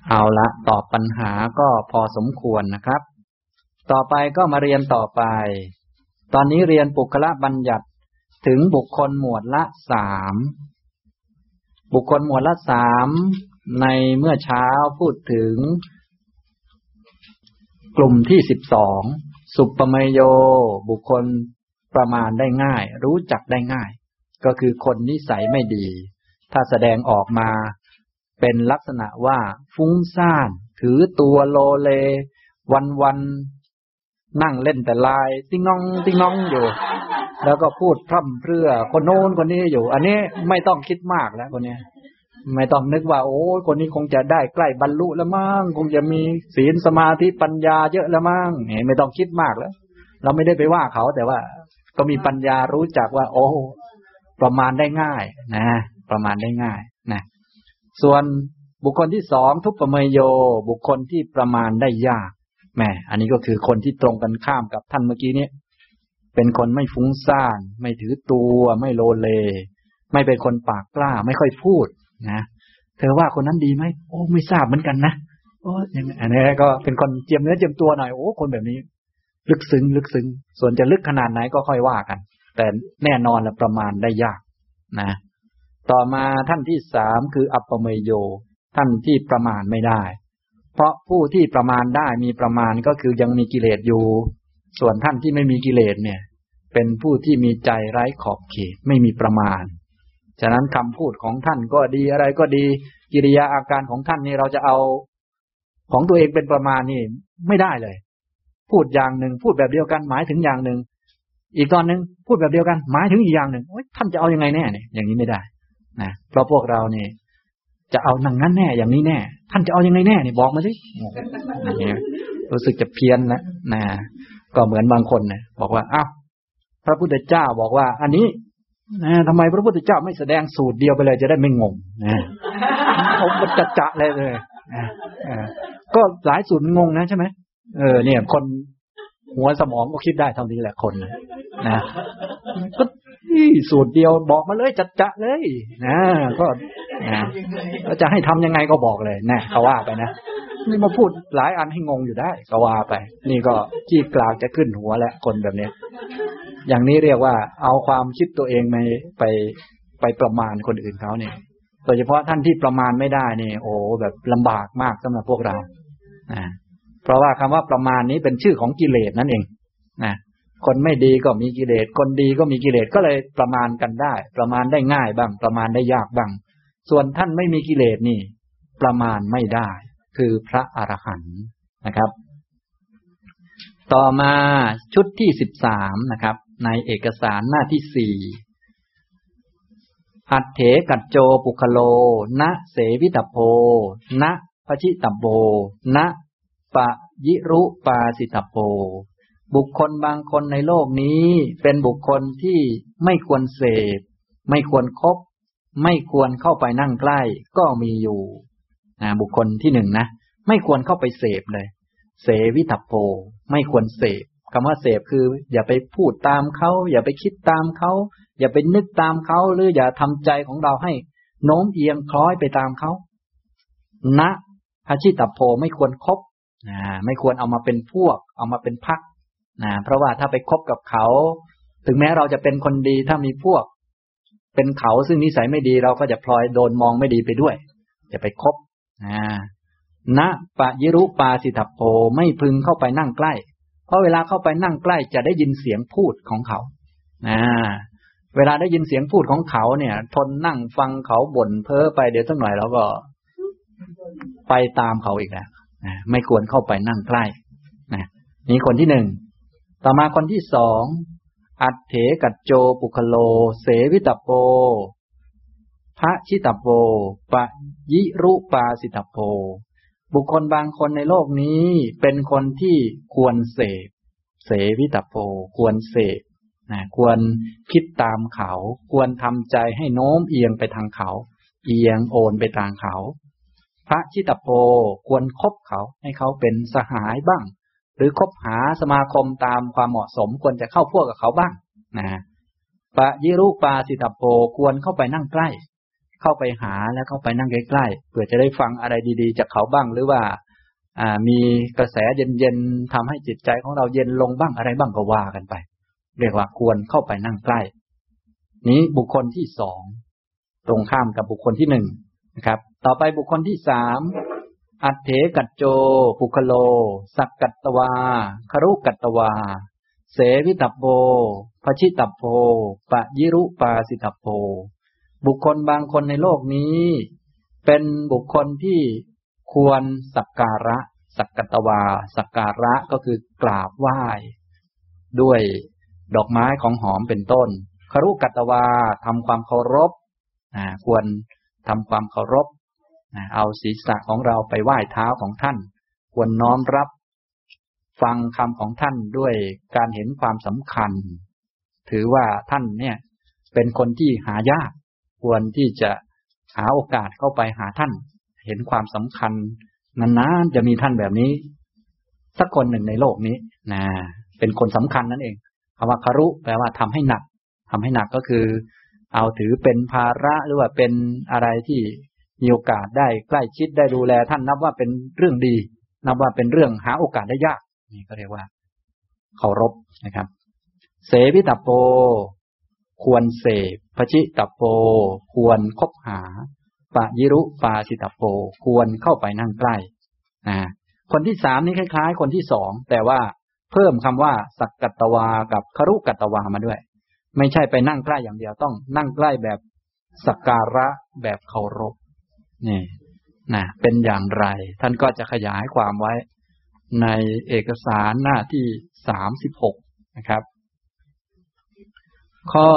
เอาละตอบปัญหาก็พอสมควรนะครับต่อไปก็มาเรียนต่อไปตอนนี้เรียนปุคละบัญญัติถึงบุคคลหมวดละ3บุคคลหมวดละ3ในเมื่อเช้าพูดถึงกลุ่มที่12สุปเมโยบุคคลประมาณได้ง่ายรู้จักได้ง่ายก็คือคนนิสัยไม่ดีถ้าแสดงออกมาเป็นลักษณะว่าฟุ้งซ่านถือตัวโลเลวันๆนั่งเล่นแต่ไลน์ติ๊งน้องติ๊งน้องอยู่แล้วก็พูดพร่ำเพรื่อคนโน้นคนนี้อยู่อันนี้ไม่ต้องคิดมากแล้วคนนี้ไม่ต้องนึกว่าโอ้คนนี้คงจะได้ใกล้บรรลุแล้วมั้งคงจะมีศีลสมาธิปัญญาเยอะแล้วมั้งไม่ต้องคิดมากแล้วเราไม่ได้ไปว่าเขาแต่ว่าก็มีปัญญารู้จักว่าโอ้ประมาณได้ง่ายนะประมาณได้ง่ายนะส่วนบุคคลที่2ทุปเมโยบุคคลที่ประมาณได้ยากแหมอันนี้ก็คือคนที่ตรงกันข้ามกับท่านเมื่อกี้นี้เป็นคนไม่ฟุ้งซ่านไม่ถือตัวไม่โลเลไม่เป็นคนปากกล้าไม่ค่อยพูดนะเธอว่าคนนั้นดีไหมโอ้ไม่ทราบเหมือนกันนะโอ้ยังอันนี้ก็เป็นคนเจียมเนื้อเจียมตัวหน่อยโอ้คนแบบนี้ลึกซึ้งส่วนจะลึกขนาดไหนก็ค่อยว่ากันแต่แน่นอนและประมาณได้ยากนะต่อมาท่านที่3คืออัปปเมโยท่านที่ประมาณไม่ได้เพราะผู้ที่ประมาณได้มีประมาณก็คือยังมีกิเลสอยู่ส่วนท่านที่ไม่มีกิเลสเนี่ยเป็นผู้ที่มีใจไร้ขอบเขตไม่มีประมาณฉะนั้นคำพูดของท่านก็ดีอะไรก็ดีกิริยาอาการของท่านนี่เราจะเอาของตัวเองเป็นประมาณนี่ไม่ได้เลยพูดอย่างหนึ่งพูดแบบเดียวกันหมายถึงอย่างหนึ่งอีกตอนนึงพูดแบบเดียวกันหมายถึงอีกอย่างหนึ่งท่านจะเอายังไงแน่เนี่ยอย่างนี้ไม่ได้นะเพราะพวกเราเนี่ยจะเอานั่งนั้นแน่อย่างนี้แน่ท่านจะเอายังไงแน่เนี่ยบอกมาสิอย่างนี้รู้สึกจะเพี้ยนแล้วนะก็เหมือนบางคนเนี่ยบอกว่าอ้าวพระพุทธเจ้าบอกว่าอันนี้ทำไมพระพุทธเจ้าไม่แสดงสูตรเดียวไปเลยจะได้ไม่งงนะผมจะเลยก็หลายสูตรงงนะใช่ไหมเนี่ยคนหัวสมองก็คิดได้เท่านี้แหละคนนะก็สูตรเดียวบอกมาเลยจะเลยนะก็นะแล้วจะให้ทำยังไงก็บอกเลยนะเขาว่าไปนะนี่มาพูดหลายอันให้งงอยู่ได้ก็ว่าไปนี่ก็ขี้กลางจะขึ้นหัวแล้วคนแบบนี้อย่างนี้เรียกว่าเอาความคิดตัวเองไปประมาณคนอื่นเขาเนี่ยโดยเฉพาะท่านที่ประมาณไม่ได้นี่โอ้แบบลำบากมากสำหรับพวกเราเพราะว่าคำว่าประมาณนี้เป็นชื่อของกิเลสนั่นเองนะคนไม่ดีก็มีกิเลสคนดีก็มีกิเลสก็เลยประมาณกันได้ประมาณได้ง่ายบ้างประมาณได้ยากบ้างส่วนท่านไม่มีกิเลสนี่ประมาณไม่ได้คือพระอรหันต์นะครับต่อมาชุดที่13นะครับในเอกสารหน้าที่4อัตเถกัจโจปุคโลนะเสวิตโพนะพชิตโพนะปะยิรุปาสิตโพบุคคลบางคนในโลกนี้เป็นบุคคลที่ไม่ควรเสพไม่ควรคบไม่ควรเข้าไปนั่งใกล้ก็มีอยู่บุคคลที่1นะไม่ควรเข้าไปเสพเลยเสวิตโพไม่ควรเสพคำว่าเสพคืออย่าไปพูดตามเขาอย่าไปคิดตามเขาอย่าไปนึกตามเขาหรืออย่าทำใจของเราให้โน้มเอียงคล้อยไปตามเขานะพชิตโพไม่ควรคบไม่ควรเอามาเป็นพวกเอามาเป็นพรรคเพราะว่าถ้าไปคบกับเขาถึงแม้เราจะเป็นคนดีถ้ามีพวกเป็นเขาซึ่งนิสัยไม่ดีเราก็จะพลอยโดนมองไม่ดีไปด้วยจะไปคบนะปะยิรุปาสิทธโพไม่พึงเข้าไปนั่งใกล้เพราะเวลาเข้าไปนั่งใกล้จะได้ยินเสียงพูดของเขาเวลาได้ยินเสียงพูดของเขาเนี่ยทนนั่งฟังเขาบ่นเพ้อไปเดี๋ยวสักหน่อยเราก็ไปตามเขาอีกแล้วไม่ควรเข้าไปนั่งใกล้นี่คนที่1ต่อมาคนที่2อัตเถกัจโจปุคโลเสวิตโพพระชิตโพปะยิรุปาสิตโพบุคคลบางคนในโลกนี้เป็นคนที่ควรเสพเสวิตโพควรเสพควรคิดตามเขาควรทำใจให้โน้มเอียงไปทางเขาเอียงโอนไปทางเขาพระชิตโพควรคบเขาให้เขาเป็นสหายบ้างหรือคบหาสมาคมตามความเหมาะสมควรจะเข้าพวกกับเขาบ้างปะยิรุปาสิตโพควรเข้าไปนั่งใกล้เข้าไปหาแล้วเข้าไปนั่งใกล้ๆเพื่อจะได้ฟังอะไรดีๆจากเขาบ้างหรือว่ามีกระแสเย็นๆทำให้จิตใจของเราเย็นลงบ้างอะไรบ้างก็ว่ากันไปเรียกว่าควรเข้าไปนั่งใกล้นี้บุคคลที่สองตรงข้ามกับบุคคลที่หนึ่งนะครับต่อไปบุคคลที่สามอัตเถกัจโจปุคโลสักกัตตวาครุกัตตวาเสวิตัปโปภชิตัปโปปะยิรุปาสิตัปโปบุคคลบางคนในโลกนี้เป็นบุคคลที่ควรสักการะสักกัตตวาสักการะก็คือกราบไหว้ด้วยดอกไม้ของหอมเป็นต้นครุกัตตวาทำความเคารพควรทำความเคารพเอาศีรษะของเราไปไหว้เท้าของท่านควรน้อมรับฟังคำของท่านด้วยการเห็นความสำคัญถือว่าท่านเนี่ยเป็นคนที่หายากควรที่จะหาโอกาสเข้าไปหาท่านเห็นความสำคัญนานๆจะมีท่านแบบนี้สักคนหนึ่งในโลกนี้นะเป็นคนสำคัญนั่นเองคำว่าคารุแปลว่าทำให้หนักทำให้หนักก็คือเอาถือเป็นภาระหรือว่าเป็นอะไรที่มีโอกาสได้ใกล้ชิดได้ดูแลท่านนับว่าเป็นเรื่องดีนับว่าเป็นเรื่องหาโอกาสได้ยากนี่ก็เรียกว่าเคารพนะครับเสวิตัปโปควรเสพภชิตัปโปควรคบหาปะยิรุปาสิตัปโปควรเข้าไปนั่งใกล้คนที่สามนี่คล้ายๆคนที่สองแต่ว่าเพิ่มคำว่าสักกัตตวากับครุกัตตวามาด้วยไม่ใช่ไปนั่งใกล้อย่างเดียวต้องนั่งใกล้แบบสักการะแบบเคารพนี่นะเป็นอย่างไรท่านก็จะขยายความไว้ในเอกสารหน้าที่36นะครับข้อ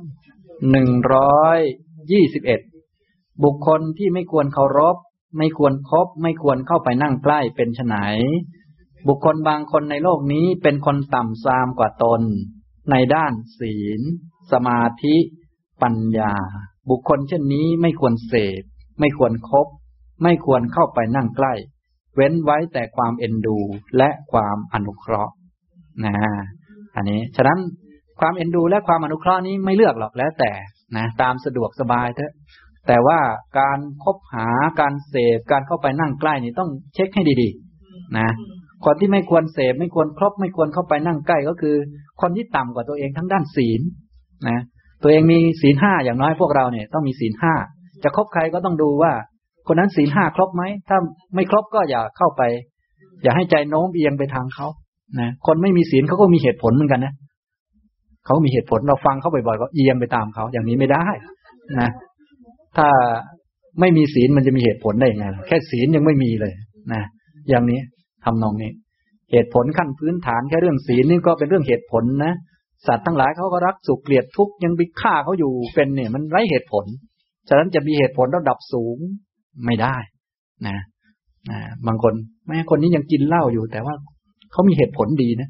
121บุคคลที่ไม่ควรเคารพไม่ควรคบไม่ควรเข้าไปนั่งใกล้เป็นไฉนบุคคลบางคนในโลกนี้เป็นคนต่ำทรามกว่าตนในด้านศีลสมาธิปัญญาบุคคลเช่นนี้ไม่ควรเสพไม่ควรคบไม่ควรเข้าไปนั่งใกล้เว้นไว้แต่ความเอ็นดูและความอนุเคราะห์อันนี้ฉะนั้นความเอ็นดูและความอนุเคราะห์นี้ไม่เลือกหรอกแล้วแต่นะตามสะดวกสบายเถอะแต่ว่าการคบหาการเสพการเข้าไปนั่งใกล้นี่ต้องเช็คให้ดีๆนะคนที่ไม่ควรเสพไม่ควรคบไม่ควรเข้าไปนั่งใกล้ก็คือคนที่ต่ำกว่าตัวเองทั้งด้านศีลนะตัวเองมีศีล5อย่างน้อยพวกเราเนี่ยต้องมีศีล5จะคบใครก็ต้องดูว่าคนนั้นศีล5ครบไหมถ้าไม่ครบก็อย่าเข้าไปอย่าให้ใจโน้มเอียงไปทางเขานะคนไม่มีศีลเขาก็มีเหตุผลเหมือนกันนะเขามีเหตุผลเราฟังเขาบ่อยๆก็เอียงไปตามเขาอย่างนี้ไม่ได้นะถ้าไม่มีศีลมันจะมีเหตุผลได้ยังไงแค่ศีลยังไม่มีเลยนะอย่างนี้ทำนองนี้เหตุผลขั้นพื้นฐานแค่เรื่องศีลนี่ก็เป็นเรื่องเหตุผลนะสัตว์ทั้งหลายเขาก็รักสุขเกลียดทุกข์ยังไปฆ่าเขาอยู่เป็นเนี่ยมันไร้เหตุผลฉะนั้นจะมีเหตุผลระดับสูงไม่ได้นะบางคนแม้คนนี้ยังกินเหล้าอยู่แต่ว่าเขามีเหตุผลดีนะ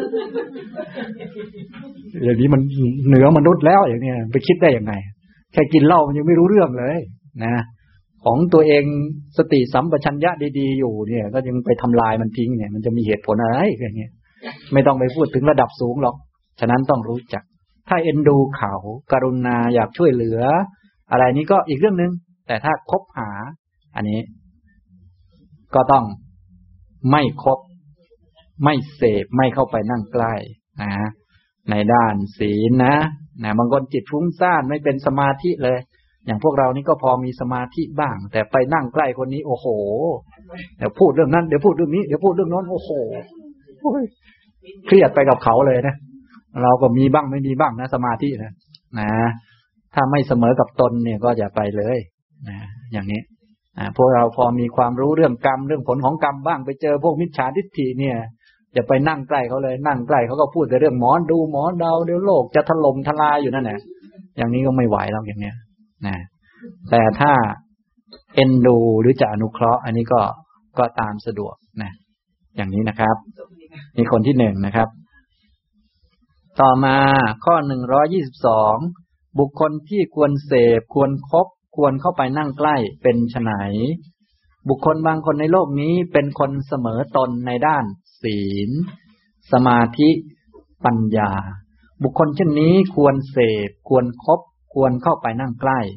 อย่างนี้มันเหนือมนุษย์แล้วอย่างนี้ไปคิดได้ยังไงแค่กินเหล้ามันยังไม่รู้เรื่องเลยนะของตัวเองสติสัมปชัญญะดีๆอยู่เนี่ยก็ยังไปทำลายมันทิ้งเนี่ยมันจะมีเหตุผลอะไรอย่างเงี้ยไม่ต้องไปพูดถึงระดับสูงหรอกฉะนั้นต้องรู้จักถ้าเอ็นดูเขากรุณาอยากช่วยเหลืออะไรนี้ก็อีกเรื่องนึงแต่ถ้าคบหาอันนี้ก็ต้องไม่คบไม่เสพไม่เข้าไปนั่งใกล้นะในด้านศีลนะบางคนจิตฟุ้งซ่านไม่เป็นสมาธิเลยอย่างพวกเรานี่ก็พอมีสมาธิบ้างแต่ไปนั่งใกล้คนนี้โอ้โหเดี๋ยวพูดเรื่องนั้นเดี๋ยวพูดเรื่องนี้เดี๋ยวพูดเรื่องโน้นโอ้โหเครียดไปกับเขาเลยนะเราก็มีบ้างไม่มีบ้างนะสมาธินะถ้าไม่เสมอกับตนเนี่ยก็อย่าไปเลยนะอย่างนี้พวกเราพอมีความรู้เรื่องกรรมเรื่องผลของกรรมบ้างไปเจอพวกมิจฉาทิฏฐิเนี่ยอย่าไปนั่งใกล้เขาเลยนั่งใกล้เขาก็พูดแต่เรื่องหมอดูหมอเดาเดี๋ยวโลกจะถล่มทลายอยู่นั่นแหละอย่างนี้ก็ไม่ไหวแล้วอย่างเนี้ยนะแต่ถ้าเอ็นดูหรือจะอนุเคราะห์อันนี้ก็ตามสะดวกนะอย่างนี้นะครับนี่คนที่1นะครับต่อมาข้อ122บุคคลที่ควรเสพควรคบควรเข้าไปนั่งใกล้เป็นไฉนบุคคลบางคนในโลกนี้เป็นคนเสมอตนในด้านศีลสมาธิปัญญาบุคคลเช่นนี้ควรเสพควรคบควรเข้าไปนั่งใกล้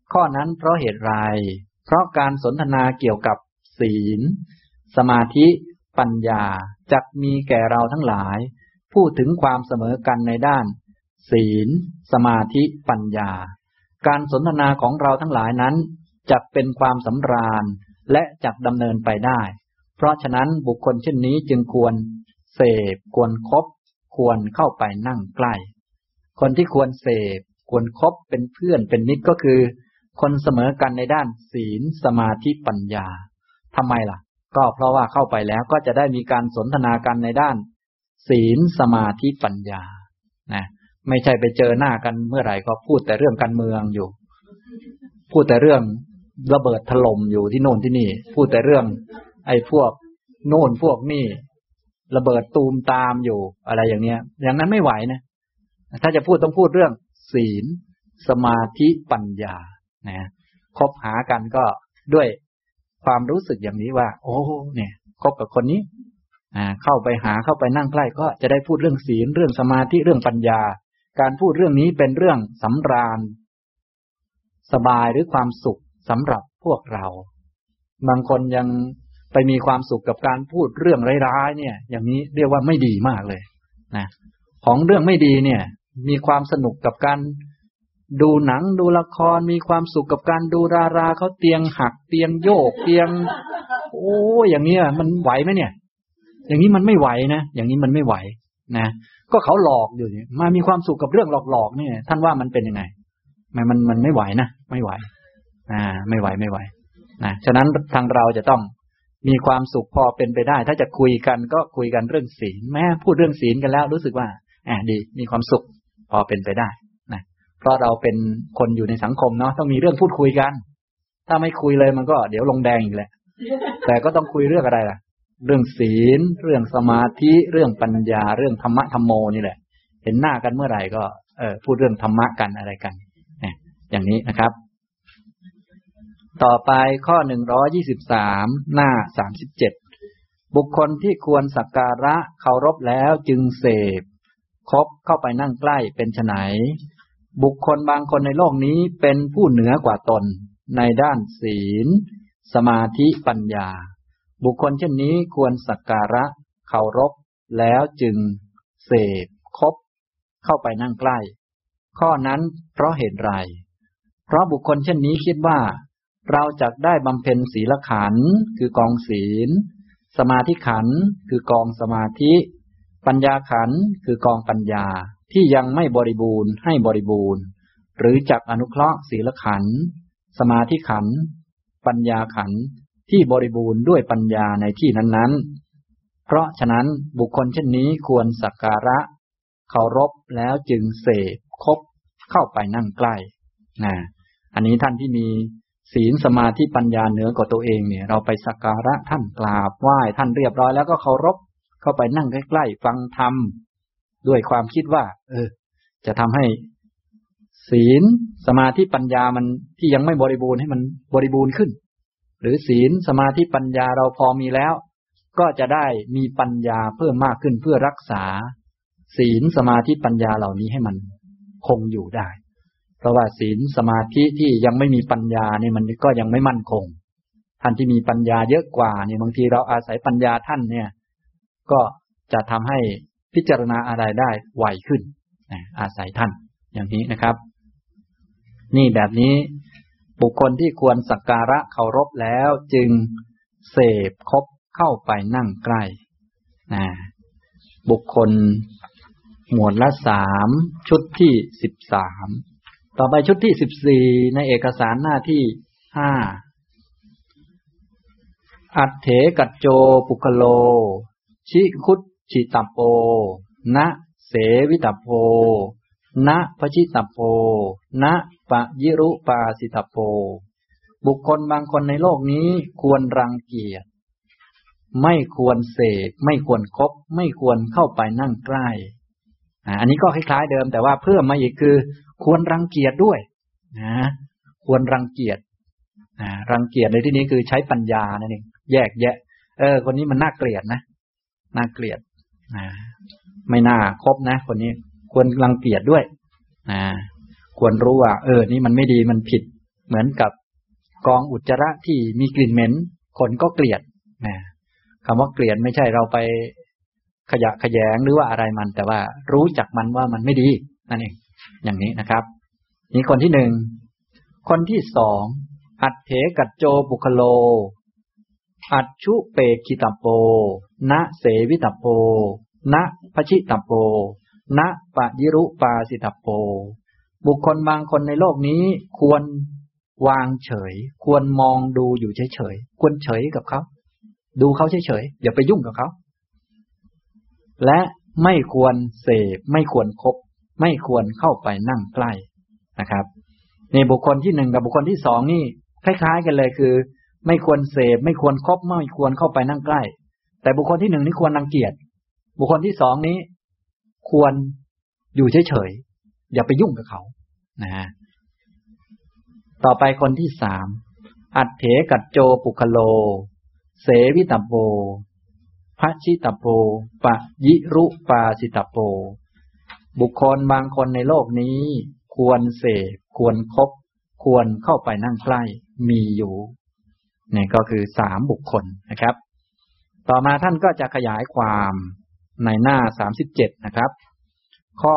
ข้อนั้นเพราะเหตุไรเพราะการสนทนาเกี่ยวกับศีลสมาธิปัญญาจักมีแก่เราทั้งหลายพูดถึงความเสมอกันในด้านศีลสมาธิปัญญาการสนทนาของเราทั้งหลายนั้นจักเป็นความสำราญและจักดำเนินไปได้เพราะฉะนั้นบุคคลเช่นนี้จึงควรเสพควรคบควรเข้าไปนั่งใกล้คนที่ควรเสพควรคบเป็นเพื่อนเป็นมิตรก็คือคนเสมอกันในด้านศีลสมาธิปัญญาทำไมล่ะก็เพราะว่าเข้าไปแล้วก็จะได้มีการสนทนากันในด้านศีลสมาธิปัญญานะไม่ใช่ไปเจอหน้ากันเมื่อไหร่ก็พูดแต่เรื่องการเมืองอยู่พูดแต่เรื่องระเบิดถล่มอยู่ที่โน่นที่นี่พูดแต่เรื่องไอ้พวกโน่นพวกนี่ระเบิดตูมตามอยู่อะไรอย่างเนี้ยอย่างนั้นไม่ไหวนะถ้าจะพูดต้องพูดเรื่องศีลสมาธิปัญญานะคบหากันก็ด้วยความรู้สึกอย่างนี้ว่าโอ้เนี่ยคบกับคนนี้เข้าไปหาเข้าไปนั่งใกล้ก็จะได้พูดเรื่องศีลเรื่องสมาธิเรื่องปัญญาการพูดเรื่องนี้เป็นเรื่องสำราญสบายหรือความสุขสำหรับพวกเราบางคนยังไปมีความสุขกับการพูดเรื่องร้ายๆเนี่ยอย่างนี้เรียกว่าไม่ดีมากเลยนะของเรื่องไม่ดีเนี่ยมีความสนุกกับการดูหนังดูละครมีความสุขกับการดูดาราเขาเตียงหักเตียงโยกเตียงโอ้อย่างนี้มันไหวไหมเนี่ยอย่างนี้มันไม่ไหวนะอย่างนี้มันไม่ไหวนะก็เขาหลอกอยู่นี่มามีความสุขกับเรื่องหลอกๆเนี่ยท่านว่ามันเป็นยังไงมันไม่ไหวนะไม่ไหวไม่ไหวนะฉะนั้นทางเราจะต้องมีความสุขพอเป็นไปได้ถ้าจะคุยกันก็คุยกันเรื่องศีลแม้พูดเรื่องศีลกันแล้วรู้สึกว่าดีมีความสุขพอเป็นไปได้นะเพราะเราเป็นคนอยู่ในสังคมเนาะต้องมีเรื่องพูดคุยกันถ้าไม่คุยเลยมันก็เดี๋ยวลงแดงอีกแหละแต่ก็ต้องคุยเรื่องอะไรล่ะเรื่องศีลเรื่องสมาธิเรื่องปัญญาเรื่องธรรมะธรรมโมนี่แหละเห็นหน้ากันเมื่อไหร่ก็พูดเรื่องธรรมะกันอะไรกันอย่างนี้นะครับต่อไปข้อ123หน้า37บุคคลที่ควรสักการะเคารพแล้วจึงเสพคบเข้าไปนั่งใกล้เป็นไฉนบุคคลบางคนในโลกนี้เป็นผู้เหนือกว่าตนในด้านศีลสมาธิปัญญาบุคคลเช่นนี้ควรสักการะเคารพแล้วจึงเสพคบเข้าไปนั่งใกล้ข้อนั้นเพราะเหตุไรเพราะบุคคลเช่นนี้คิดว่าเราจะได้บำเพ็ญศีลขันธ์คือกองศีลสมาธิขันธ์คือกองสมาธิปัญญาขันธ์คือกองปัญญาที่ยังไม่บริบูรณ์ให้บริบูรณ์หรือจักอนุเคราะห์ศีลขันธ์สมาธิขันธ์ปัญญาขันธ์ที่บริบูรณ์ด้วยปัญญาในที่นั้นๆเพราะฉะนั้นบุคคลเช่นนี้ควรสักการะเคารพแล้วจึงเสพคบเข้าไปนั่งใกล้อันนี้ท่านที่มีศีลสมาธิปัญญาเหนือกว่าตัวเองเนี่ยเราไปสักการะท่านกราบไหว้ท่านเรียบร้อยแล้วก็เคารพเข้าไปนั่งใกล้ๆฟังธรรมด้วยความคิดว่าจะทำให้ศีลสมาธิปัญญามันที่ยังไม่บริบูรณ์ให้มันบริบูรณ์ขึ้นหรือศีลสมาธิปัญญาเราพอมีแล้วก็จะได้มีปัญญาเพิ่มมากขึ้นเพื่อรักษาศีลสมาธิปัญญาเหล่านี้ให้มันคงอยู่ได้เพราะว่าศีลสมาธิที่ยังไม่มีปัญญาเนี่ยมันก็ยังไม่มั่นคงท่านที่มีปัญญาเยอะกว่าเนี่ยบางทีเราอาศัยปัญญาท่านเนี่ยก็จะทำให้พิจารณาอะไรได้ไวขึ้นอาศัยท่านอย่างนี้นะครับนี่แบบนี้บุคคลที่ควรสักการะเคารพแล้วจึงเสพคบเข้าไปนั่งใกล้บุคคลหมวดละ3ชุดที่13ต่อไปชุดที่14ในเอกสารหน้าที่5อัตเถกัจโจปุคโลชิคุตชิตัปโปนะเสวิตัปโปนะพชิตัปโปนะปะยิรุปาสิตัปโปบุคคลบางคนในโลกนี้ควรรังเกียจไม่ควรเสพไม่ควรคบไม่ควรเข้าไปนั่งใกล้อันนี้ก็คล้ายๆเดิมแต่ว่าเพิ่มมาอีกคือควรรังเกียจด้วยควรรังเกียจรังเกียจในที่นี้คือใช้ปัญญานั่นเองแยกแยะคนนี้มันน่าเกลียดนะน่าเกลียดไม่น่าคบนะคนนี้ควรรังเกียจด้วยควรรู้ว่านี่มันไม่ดีมันผิดเหมือนกับกองอุจจาระที่มีกลิ่นเหม็นคนก็เกลียดนะคำว่าเกลียดไม่ใช่เราไปขยะแขยงหรือว่าอะไรมันแต่ว่ารู้จักมันว่ามันไม่ดีนั่นเองอย่างนี้นะครับนี่คนที่หนึ่งคนที่สองอัตเถกัจโจปุคโลอัจฉุเปกิตโปนะเสวิตโปนะพชิตโปนะปะยิรุปาสิตโปบุคคลบางคนในโลกนี้ควรวางเฉยควรมองดูอยู่เฉยๆควรเฉยกับเขาดูเขาเฉยๆอย่าไปยุ่งกับเขาและไม่ควรเสพไม่ควรคบไม่ควรเข้าไปนั่งใกล้นะครับนี่บุคคลที่หนึ่งกับบุคคลที่สองนี่คล้ายๆกันเลยคือไม่ควรเสพไม่ควรคบไม่ควรเข้าไปนั่งใกล้แต่บุคคลที่หนึ่งนี่ควรรังเกียจบุคคลที่สองนี้ควรอยู่เฉยๆอย่าไปยุ่งกับเขานะต่อไปคนที่สามอัตเถกัจโจปุคโลเสวิตโปพชิตโปปะยิรุปาสิตโปบุคคลบางคนในโลกนี้ควรเสพควรคบควรเข้าไปนั่งใกล้มีอยู่นี่ก็คือสามบุคคลนะครับต่อมาท่านก็จะขยายความในหน้า37นะครับข้อ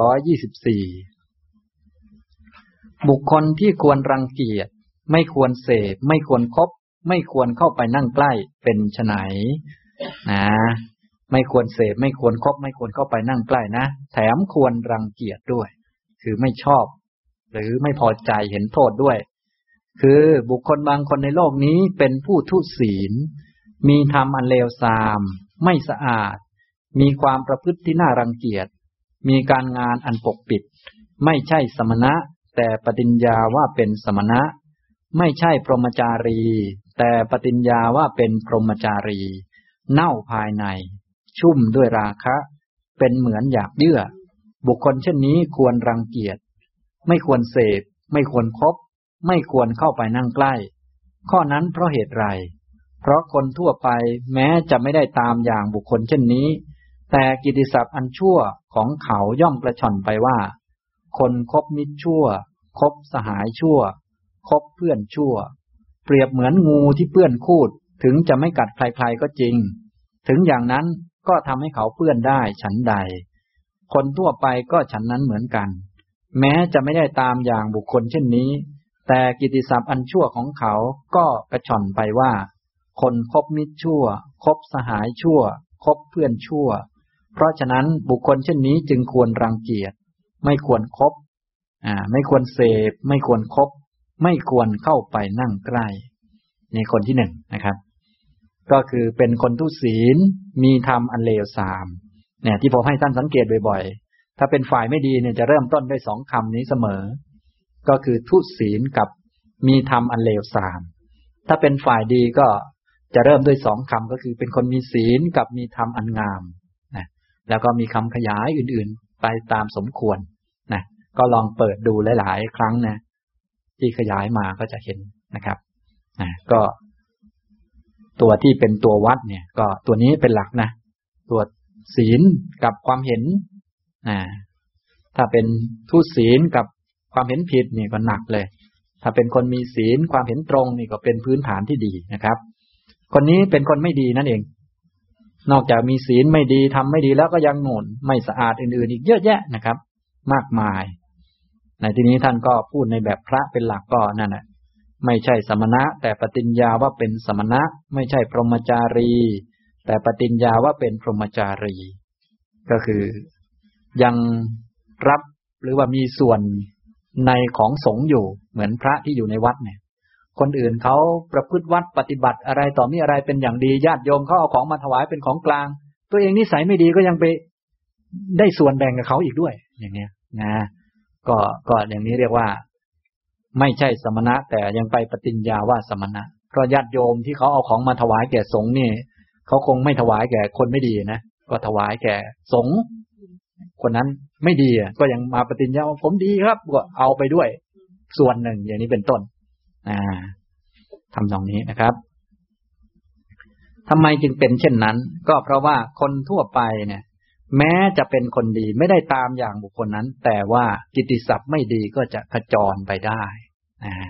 124บุคคลที่ควรรังเกียจไม่ควรเสพไม่ควรคบไม่ควรเข้าไปนั่งใกล้เป็นไฉนนะไม่ควรเสพไม่ควรคบไม่ควรเข้าไปนั่งใกล้นะแถมควรรังเกียจด้วยคือไม่ชอบหรือไม่พอใจเห็นโทษด้วยคือบุคคลบางคนในโลกนี้เป็นผู้ทุศีลมีธรรมอันเลวทรามไม่สะอาดมีความประพฤติที่น่ารังเกียจมีการงานอันปกปิดไม่ใช่สมณะแต่ปฏิญญาว่าเป็นสมณะไม่ใช่พรหมจารีแต่ปฏิญญาว่าเป็นพรหมจารีเน่าภายในชุ่มด้วยราคะเป็นเหมือนหยาบเยื่อบุคคลเช่นนี้ควรรังเกียจไม่ควรเสพไม่ควรคบไม่ควรเข้าไปนั่งใกล้ข้อนั้นเพราะเหตุไรเพราะคนทั่วไปแม้จะไม่ได้ตามอย่างบุคคลเช่นนี้แต่กิตติศัพท์อันชั่วของเขาย่อมกระชอนไปว่าคนคบมิตรชั่วคบสหายชั่วคบเพื่อนชั่วเปรียบเหมือนงูที่เปื้อนคูดถึงจะไม่กัดใครๆก็จริงถึงอย่างนั้นก็ทำให้เขาเปื้อนได้ฉันใดคนทั่วไปก็ฉันนั้นเหมือนกันแม้จะไม่ได้ตามอย่างบุคคลเช่นนี้แต่กิตติศัพท์อันชั่วของเขาก็กระชอนไปว่าคนคบมิตรชั่วคบสหายชั่วคบเพื่อนชั่วเพราะฉะนั้นบุคคลเช่นนี้จึงควรรังเกียจไม่ควรคบไม่ควรเสพไม่ควรคบไม่ควรเข้าไปนั่งใกล้นี่คนที่หนึ่งนะครับก็คือเป็นคนทุศีลมีธรรมอันเลวทรามเนี่ยที่ผมให้ท่านสังเกตบ่อยๆถ้าเป็นฝ่ายไม่ดีเนี่ยจะเริ่มต้นด้วยสองคำนี้เสมอก็คือทุศีลกับมีธรรมอันเลวทรามถ้าเป็นฝ่ายดีก็จะเริ่มด้วยสองคำก็คือเป็นคนมีศีลกับมีธรรมอันงามนะแล้วก็มีคำขยายอื่นๆไปตามสมควรนะก็ลองเปิดดูหลายๆครั้งนะที่ขยายมาก็จะเห็นนะครับก็ตัวที่เป็นตัววัดเนี่ยก็ตัวนี้เป็นหลักนะตัวศีลกับความเห็นถ้าเป็นทุศีลกับความเห็นผิดนี่ก็หนักเลยถ้าเป็นคนมีศีลความเห็นตรงนี่ก็เป็นพื้นฐานที่ดีนะครับคนนี้เป็นคนไม่ดีนั่นเองนอกจากมีศีลไม่ดีทำไม่ดีแล้วก็ยังโง่ไม่สะอาดอื่นๆอีกเยอะแยะนะครับมากมายในที่นี้ท่านก็พูดในแบบพระเป็นหลักก็นั่นแหละไม่ใช่สมณะแต่ปฏิญญาว่าเป็นสมณะไม่ใช่พรหมจารีแต่ปฏิญญาว่าเป็นพรหมจารีก็คือยังรับหรือว่ามีส่วนในของสงฆ์อยู่เหมือนพระที่อยู่ในวัดเนี่ยคนอื่นเขาประพฤติวัดปฏิบัติอะไรต่อมีอะไรเป็นอย่างดีญาติโยมเขาเอาของมาถวายเป็นของกลางตัวเองนิสัยไม่ดีก็ยังไปได้ส่วนแบ่งกับเขาอีกด้วยอย่างเนี้ยนะก็อย่างนี้เรียกว่าไม่ใช่สมณะแต่ยังไปปฏิญญาว่าสมณะเพราะญาติโยมที่เขาเอาของมาถวายแก่สงฆ์นี่เขาคงไม่ถวายแก่คนไม่ดีนะก็ถวายแก่สงฆ์คนนั้นไม่ดีก็ยังมาปฏิญญาว่าผมดีครับก็เอาไปด้วยส่วนหนึ่งอย่างนี้เป็นต้นทำตรงนี้นะครับทำไมจึงเป็นเช่นนั้นก็เพราะว่าคนทั่วไปเนี่ยแม้จะเป็นคนดีไม่ได้ตามอย่างบุคคลนั้นแต่ว่ากิตติศัพท์ไม่ดีก็จะขจรไปได้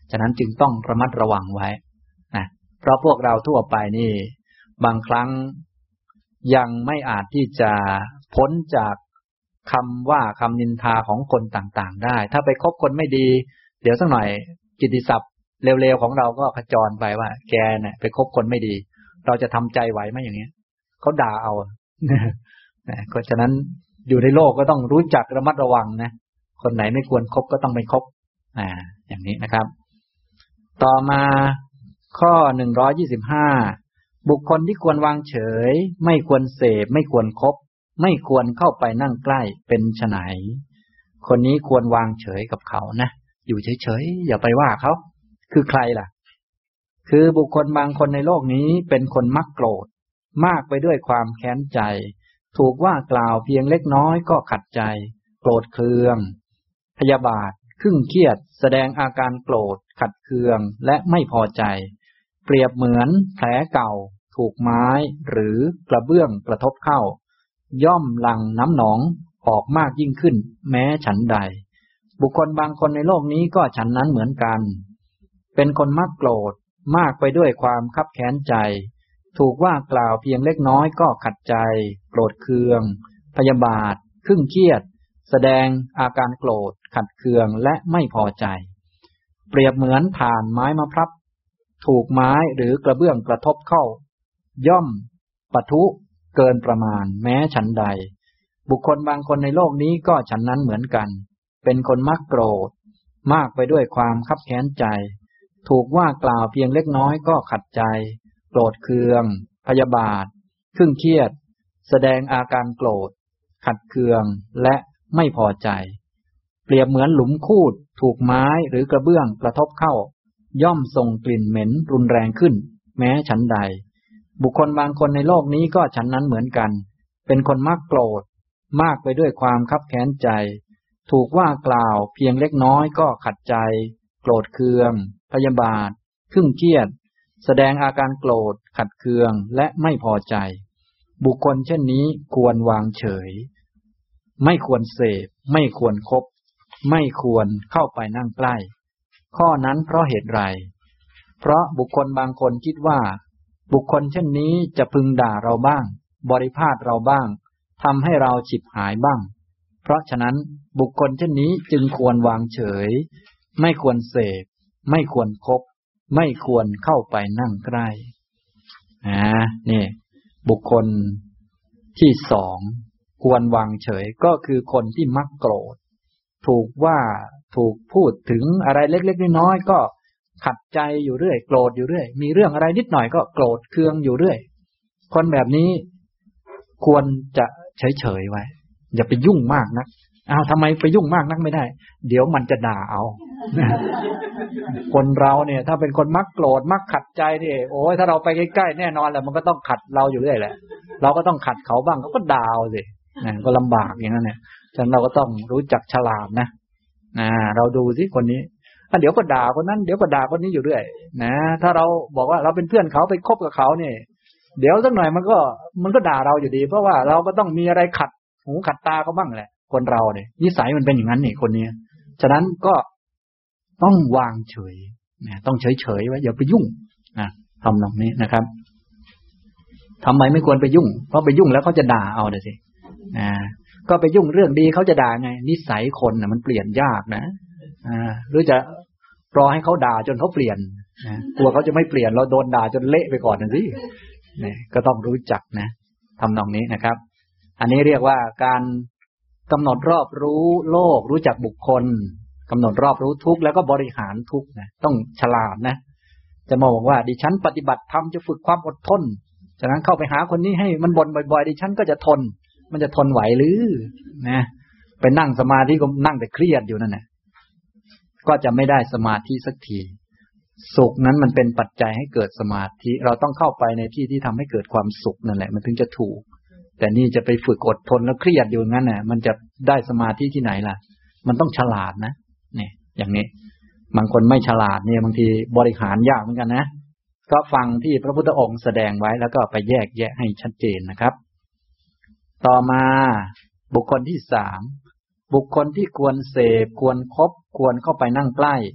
ฉะนั้นจึงต้องระมัดระวังไว้นะเพราะพวกเราทั่วไปนี่บางครั้งยังไม่อาจที่จะพ้นจากคำว่าคำนินทาของคนต่างๆได้ถ้าไปคบคนไม่ดีเดี๋ยวสักหน่อยกิตติศัพท์เร็วๆของเราก็ขจรไปว่าแกเนี่ยไปคบคนไม่ดีเราจะทำใจไหวไหมอย่างเงี้ยเขาด่าเอานะก็ฉะนั้นอยู่ในโลกก็ต้องรู้จักระมัดระวังนะคนไหนไม่ควรคบก็ต้องไม่คบอย่างนี้นะครับต่อมาข้อ125บุคคลที่ควรวางเฉยไม่ควรเสพไม่ควรคบไม่ควรเข้าไปนั่งใกล้เป็นไฉนคนนี้ควรวางเฉยกับเขานะอยู่เฉยๆอย่าไปว่าเขาคือใครล่ะคือบุคคลบางคนในโลกนี้เป็นคนมักโกรธมากไปด้วยความแค้นใจถูกว่ากล่าวเพียงเล็กน้อยก็ขัดใจโกรธเคืองพยาบาทครึ่งเครียดแสดงอาการโกรธขัดเคืองและไม่พอใจเปรียบเหมือนแผลเก่าถูกไม้หรือกระเบื้องกระทบเข้าย่อมหลั่งน้ำหนองออกมากยิ่งขึ้นแม้ฉันใดบุคคลบางคนในโลกนี้ก็ฉันนั้นเหมือนกันเป็นคนมักโกรธมากไปด้วยความคับแค้นใจถูกว่ากล่าวเพียงเล็กน้อยก็ขัดใจโกรธเคืองพยาบาทครึ่งเครียดแสดงอาการโกรธขัดเคืองและไม่พอใจเปรียบเหมือนถ่านไม้มะพร้าวถูกไม้หรือกระเบื้องกระทบเข้าย่อมปะทุเกินประมาณแม้ฉันใดบุคคลบางคนในโลกนี้ก็ฉันนั้นเหมือนกันเป็นคนมักโกรธมากไปด้วยความคับแค้นใจถูกว่ากล่าวเพียงเล็กน้อยก็ขัดใจโกรธเคืองพยาบาทครึ่งเครียดแสดงอาการโกรธขัดเคืองและไม่พอใจเปรียบเหมือนหลุมคูดถูกไม้หรือกระเบื้องกระทบเข้าย่อมส่งกลิ่นเหม็นรุนแรงขึ้นแม้ฉันใดบุคคลบางคนในโลกนี้ก็ฉันนั้นเหมือนกันเป็นคนมักโกรธมากไปด้วยความคับแค้นใจถูกว่ากล่าวเพียงเล็กน้อยก็ขัดใจโกรธเคืองพยาบาทครึ่งเครียดแสดงอาการโกรธขัดเคืองและไม่พอใจบุคคลเช่นนี้ควรวางเฉยไม่ควรเสพไม่ควรคบไม่ควรเข้าไปนั่งใกล้ข้อนั้นเพราะเหตุไรเพราะบุคคลบางคนคิดว่าบุคคลเช่นนี้จะพึงด่าเราบ้างบริพาทเราบ้างทำให้เราฉิบหายบ้างเพราะฉะนั้นบุคคลเช่นนี้จึงควรวางเฉยไม่ควรเสพไม่ควรคบไม่ควรเข้าไปนั่งใกล้นี่บุคคลที่สองควรวางเฉยก็คือคนที่มักโกรธถูกว่าถูกพูดถึงอะไรเล็กๆน้อยๆก็ขัดใจอยู่เรื่อยโกรธอยู่เรื่อยมีเรื่องอะไรนิดหน่อยก็โกรธเคืองอยู่เรื่อยคนแบบนี้ควรจะเฉยๆไว้อย่าไปยุ่งมากนักทำไมไปยุ่งมากนักไม่ได้เดี๋ยวมันจะด่าเอาคนเราเนี่ยถ้าเป็นคนมักโกรธมักขัดใจนี่โอ้ยถ้าเราไปใกล้ๆแน่นอนแหละมันก็ต้องขัดเราอยู่เรื่อยแหละเราก็ต้องขัดเขาบ้างเขาก็ด่าสิก็ลำบากอย่างนั้นเนี่ยฉะนั้นเราก็ต้องรู้จักฉลาดนะเราดูสิคนนี้เดี๋ยวก็ด่าคนนั้นเดี๋ยวก็ด่าคนนี้อยู่เรื่อยนะถ้าเราบอกว่าเราเป็นเพื่อนเขาไปคบกับเขาเนี่ยเดี๋ยวสักหน่อยมันก็ด่าเราอยู่ดีเพราะว่าเราก็ต้องมีอะไรขัดหูขัดตาเขาบ้างแหละคนเราเนี่ยนิสัยมันเป็นอย่างนั้นนี่คนนี้ฉะนั้นก็ต้องวางเฉยต้องเฉยๆไว้อย่าไปยุ่งทำตรงนี้นะครับทำไมไม่ควรไปยุ่งเพราะไปยุ่งแล้วเขาจะด่าเอาเดี๋ยวสิก็ไปยุ่งเรื่องดีเขาจะด่าไงนิสัยคนน่ะมันเปลี่ยนยากนะหรือจะรอให้เขาด่าจนเขาเปลี่ยนกลัวเขาจะไม่เปลี่ยนเราโดนด่าจนเละไปก่อนนะสิก็ต้องรู้จักนะทำตรงนี้นะครับอันนี้เรียกว่าการกำหนดรอบรู้โลกรู้จักบุคคลกำหนดรอบรู้ทุกข์แล้วก็บริหารทุกข์นะต้องฉลาดนะจะมาบอกว่าดิฉันปฏิบัติธรรมจะฝึกความอดทนฉะนั้นเข้าไปหาคนนี้ให้มันบ่นบ่อยๆดิฉันก็จะทนมันจะทนไหวหรือนะไปนั่งสมาธิก็นั่งแต่เครียดอยู่นั่นแหละก็จะไม่ได้สมาธิสักทีสุขนั้นมันเป็นปัจจัยให้เกิดสมาธิเราต้องเข้าไปในที่ที่ทำให้เกิดความสุขนั่นแหละมันถึงจะถูกแต่นี่จะไปฝึกอดทนแล้วเครียดอยู่งั้นน่ะมันจะได้สมาธิที่ไหนล่ะมันต้องฉลาดนะเนี่ยอย่างนี้บางคนไม่ฉลาดเนี่ยบางทีบริหารยากเหมือนกันนะก็ฟังที่พระพุทธองค์แสดงไว้แล้วก็ไปแยกแยะให้ชัดเจนนะครับต่อมาบุคคลที่สามบุคคลที่ควรเสพควรคบควรเข้าไปนั่งใกล้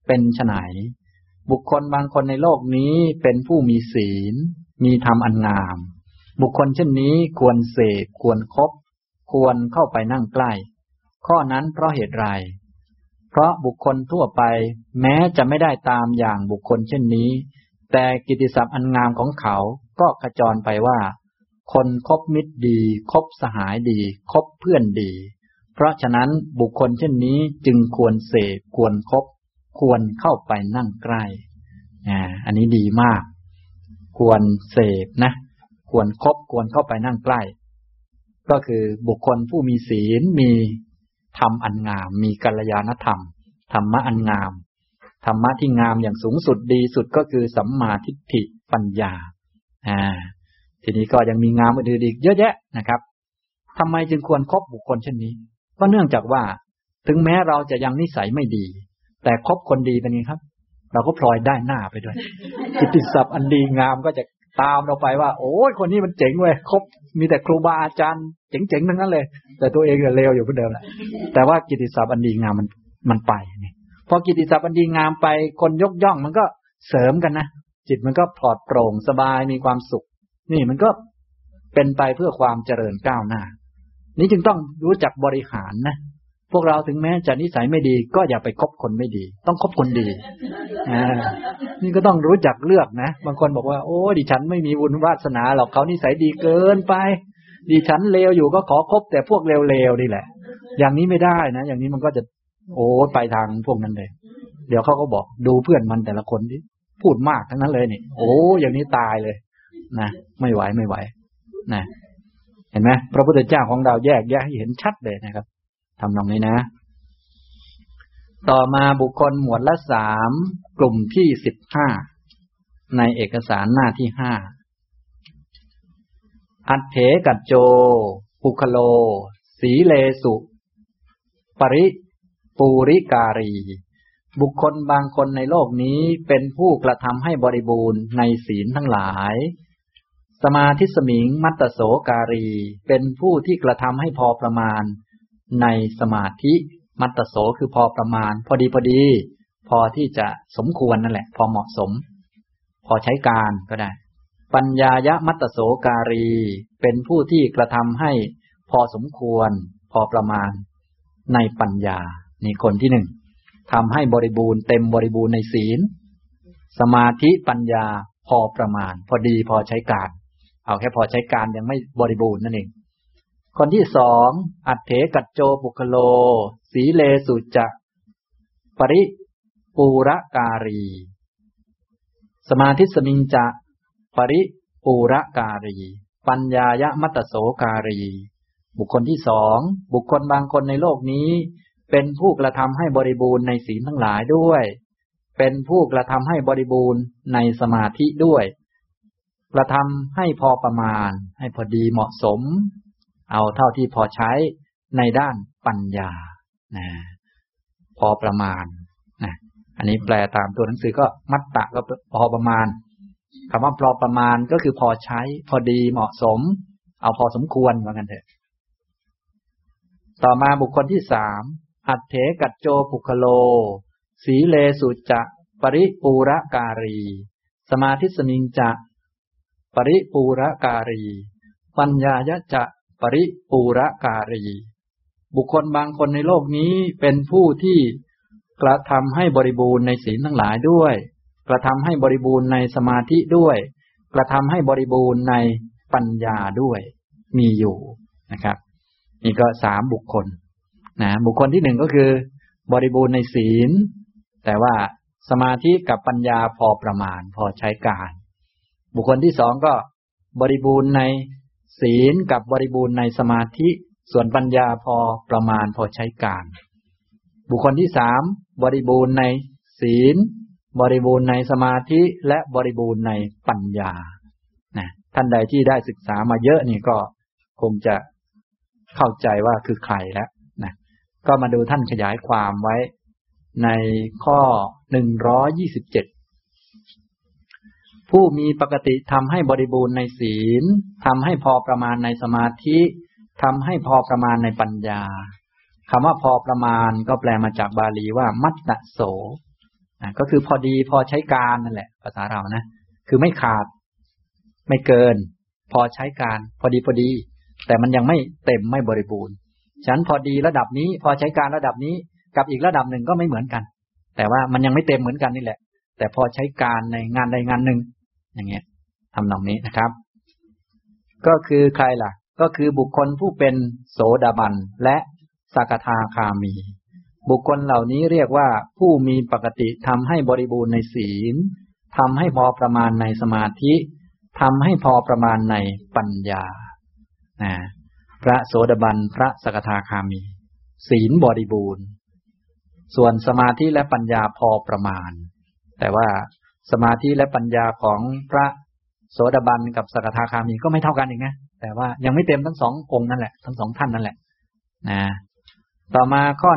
เป็นไฉนบุคคลบางคนในโลกนี้เป็นผู้มีศีลมีธรรมอันงามบุคคลเช่นนี้ควรเสพควรคบควรเข้าไปนั่งใกล้ข้อนั้นเพราะเหตุไรเพราะบุคคลทั่วไปแม้จะไม่ได้ตามอย่างบุคคลเช่นนี้แต่กิตติศัพท์อันงามของเขาก็ขจรไปว่าคนคบมิตรดีคบสหายดีคบเพื่อนดีเพราะฉะนั้นบุคคลเช่นนี้จึงควรเสพควรคบควรเข้าไปนั่งใกล้อันนี้ดีมากควรเสพนะควรคบควรเข้าไปนั่งใกล้ก็คือบุคคลผู้มีศีลมีธรรมอันงามมีกัลยาณธรรมธรรมะอันงามธรรมะที่งามอย่างสูงสุดดีสุดก็คือสัมมาทิฏฐิปัญญาทีนี้ก็ยังมีงามอื่นๆอีกเยอะแยะนะครับทำไมจึงควรคบบุคคลเช่นนี้ก็เนื่องจากว่าถึงแม้เราจะยังนิสัยไม่ดีแต่คบคนดีเป็นไงครับเราก็พลอยได้หน้าไปด้วยกิตติศัพท์อันดีงามก็จะตามเราไปว่าโอ้ยคนนี้มันเจ๋งเว้ยคบมีแต่ครูบาอาจารย์เจ๋งๆทั้งนั้นเลยแต่ตัวเองก็เลวอยู่เหมือนเดิมแหละแต่ว่ากิตติศัพท์อันดีงามมันไปนี่พอกิตติศัพท์อันดีงามไปคนยกย่องมันก็เสริมกันนะจิตมันก็ปลอดโปร่งสบายมีความสุขนี่มันก็เป็นไปเพื่อความเจริญก้าวหน้านี้จึงต้องรู้จักบริหารนะพวกเราถึงแม้จะนิสัยไม่ดีก็อย่าไปคบคนไม่ดีต้องคบคนดีนี่ก็ต้องรู้จักเลือกนะบางคนบอกว่าโอ้ดิฉันไม่มีบุญวาสนาหรอกเขานิสัยดีเกินไปดิฉันเลวอยู่ก็ขอคบแต่พวกเลวๆนี่แหละอย่างนี้ไม่ได้นะอย่างนี้มันก็จะโอ้ไปทางพวกนั้นเลยเดี๋ยวเขาก็บอกดูเพื่อนมันแต่ละคนที่พูดมากทั้งนั้นเลยนี่โอ้อย่างนี้ตายเลยนะไม่ไหวนะเห็นไหมพระพุทธเจ้าของเราแยกแยะให้เห็นชัดเลยนะครับทำนองนี้นะต่อมาบุคคลหมวดละ3กลุ่มที่15ในเอกสารหน้าที่5อัฏเถกัจโจปุคโลสีเลสุปริปูริการีบุคคลบางคนในโลกนี้เป็นผู้กระทำให้บริบูรณ์ในศีลทั้งหลายสมาธิสมิงมัตตโสการีเป็นผู้ที่กระทำให้พอประมาณในสมาธิมัตตโสคือพอประมาณพอดีพอที่จะสมควรนั่นแหละพอเหมาะสมพอใช้การก็ได้ปัญญายมัตตโสการีเป็นผู้ที่กระทำให้พอสมควรพอประมาณในปัญญานี่คนที่หนึ่งทำให้บริบูรณ์เต็มบริบูรณ์ในศีลสมาธิปัญญาพอประมาณพอดีพอใช้การเอาแค่พอใช้การยังไม่บริบูรณ์นั่นเองคนที่สองอัฏเถกัจโจปุคโลสีเลสุจะปริปูรการีสมาธิสมิงจะปริปูรการีปัญญายมัตตโสการีบุคคลที่สองบุคคลบางคนในโลกนี้เป็นผู้กระทำให้บริบูรณ์ในศีลทั้งหลายด้วยเป็นผู้กระทำให้บริบูรณ์ในสมาธิด้วยกระทำให้พอประมาณให้พอดีเหมาะสมเอาเท่าที่พอใช้ในด้านปัญญาพอประมาณอันนี้แปลตามตัวหนังสือก็มัตตะก็พอประมาณคำว่าพอประมาณก็คือพอใช้พอดีเหมาะสมเอาพอสมควรว่างั้นเถอะต่อมาบุคคลที่สามอัฏเถกัจโจปุคโลสีเลสุจะปริปูรการีสมาธิสมิงจะปริปูรการีปัญญายจะปริปูรการีบุคคลบางคนในโลกนี้เป็นผู้ที่กระทำให้บริบูรณ์ในศีลทั้งหลายด้วยกระทำให้บริบูรณ์ในสมาธิด้วยกระทำให้บริบูรณ์ในปัญญาด้วยมีอยู่นะครับนี่ก็3บุคคลนะบุคคลที่1ก็คือบริบูรณ์ในศีลแต่ว่าสมาธิกับปัญญาพอประมาณพอใช้การบุคคลที่2ก็บริบูรณ์ในศีลกับบริบูรณ์ในสมาธิส่วนปัญญาพอประมาณพอใช้การบุคคลที่3บริบูรณ์ในศีลบริบูรณ์ในสมาธิและบริบูรณ์ในปัญญานะท่านใดที่ได้ศึกษามาเยอะนี่ก็คงจะเข้าใจว่าคือใครแล้วนะก็มาดูท่านขยายความไว้ในข้อ127ผู้มีปกติทำให้บริบูรณ์ในศีลทำให้พอประมาณในสมาธิทำให้พอประมาณในปัญญาคำว่าพอประมาณก็แปลมาจากบาลีว่ามัตตโสก็คือพอดีพอใช้การนั่นแหละภาษาเรานะคือไม่ขาดไม่เกินพอใช้การพอดีแต่มันยังไม่เต็มไม่บริบูรณ์ฉะนั้นพอดีระดับนี้พอใช้การระดับนี้กับอีกระดับหนึ่งก็ไม่เหมือนกันแต่ว่ามันยังไม่เต็มเหมือนกันนี่แหละแต่พอใช้การในงานใดงานหนึ่งอย่างเงี้ยทำนองนี้นะครับก็คือใครล่ะก็คือบุคคลผู้เป็นโสดาบันและสกทาคามีบุคคลเหล่านี้เรียกว่าผู้มีปกติทำให้บริบูรณ์ในศีลทำให้พอประมาณในสมาธิทำให้พอประมาณในปัญญาพระโสดาบันพระสกทาคามีศีลบริบูรณ์ส่วนสมาธิและปัญญาพอประมาณแต่ว่าสมาธิและปัญญาของพระโสดาบันกับสกทาคามีก็ไม่เท่ากันอีกนะแต่ว่ายังไม่เต็มทั้งสององค์นั่นแหละทั้งสองท่านนั่นแหละต่อมาข้อ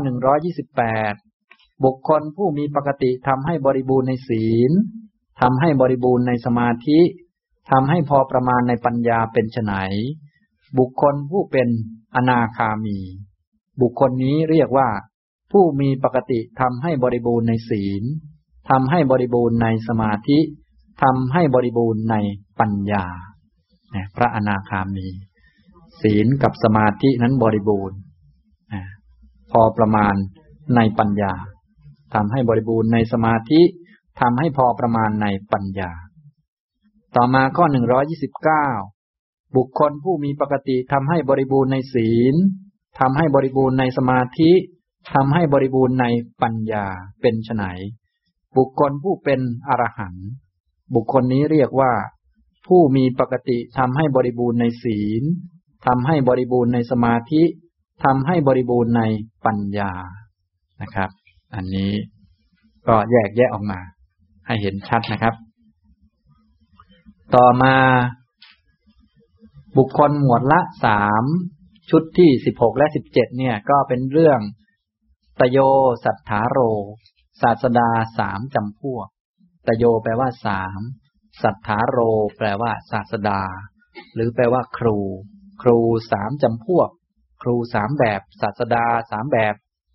128บุคคลผู้มีปกติทำให้บริบูรณ์ในศีลทำให้บริบูรณ์ในสมาธิทำให้พอประมาณในปัญญาเป็นไฉนบุคคลผู้เป็นอนาคามีบุคคลนี้เรียกว่าผู้มีปกติทำให้บริบูรณ์ในศีลทำให้บริบูรณ์ในสมาธิทำให้บริบูรณ์ในปัญญาพระอนาคามีศีลกับสมาธินั้นบริบูรณ์พอประมาณในปัญญาทำให้บริบูรณ์ในสมาธิทำให้พอประมาณในปัญญาต่อมาข้อ129บุคคลผู้มีปกติทำให้บริบูรณ์ในศีลทำให้บริบูรณ์ในสมาธิทำให้บริบูรณ์ในปัญญาเป็นไฉนบุคคลผู้เป็นอรหันต์บุคคลนี้เรียกว่าผู้มีปกติทำให้บริบูรณ์ในศีลทำให้บริบูรณ์ในสมาธิทำให้บริบูรณ์ในปัญญานะครับอันนี้ก็แยกแยะออกมาให้เห็นชัดนะครับต่อมาบุคคลหมวดละ3ชุดที่16และ17เนี่ยก็เป็นเรื่องตโยสัทธาโรศาสดา3จำพวกตโยแปลว่า3สัทธาโรแปลว่าศาสดาหรือแปลว่าครู3จำพวกครู3แบบศาสดา3แบบ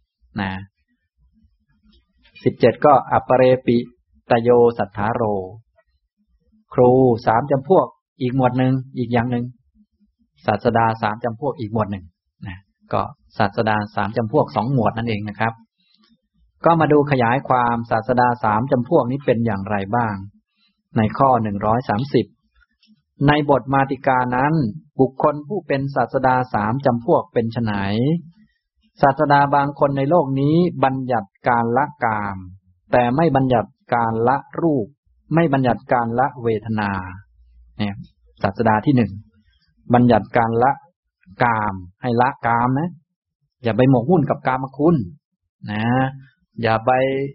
17ก็อัปเรปิตโยสัทธาโรครู3จำพวกอีกหมวดหนึ่งอีกอย่างหนึ่งศาสดา3จำพวกอีกหมวดหนึ่งก็ศาสดา3จำพวก2หมวดนั่นเองนะครับก็มาดูขยายความศาสดา3จำพวกนี้เป็นอย่างไรบ้างในข้อ130ในบทมาติกานั้นบุคคลผู้เป็นศาสดา3จำพวกเป็นไฉนศาสดาบางคนในโลกนี้บัญญัติการละกามแต่ไม่บัญญัติการละรูปไม่บัญญัติการละเวทนาเนี่ยศาสดาที่1บัญญัติการละกามให้ละกามนะอย่าไปหมกมุ่นกับกามคุณนะอย่าไป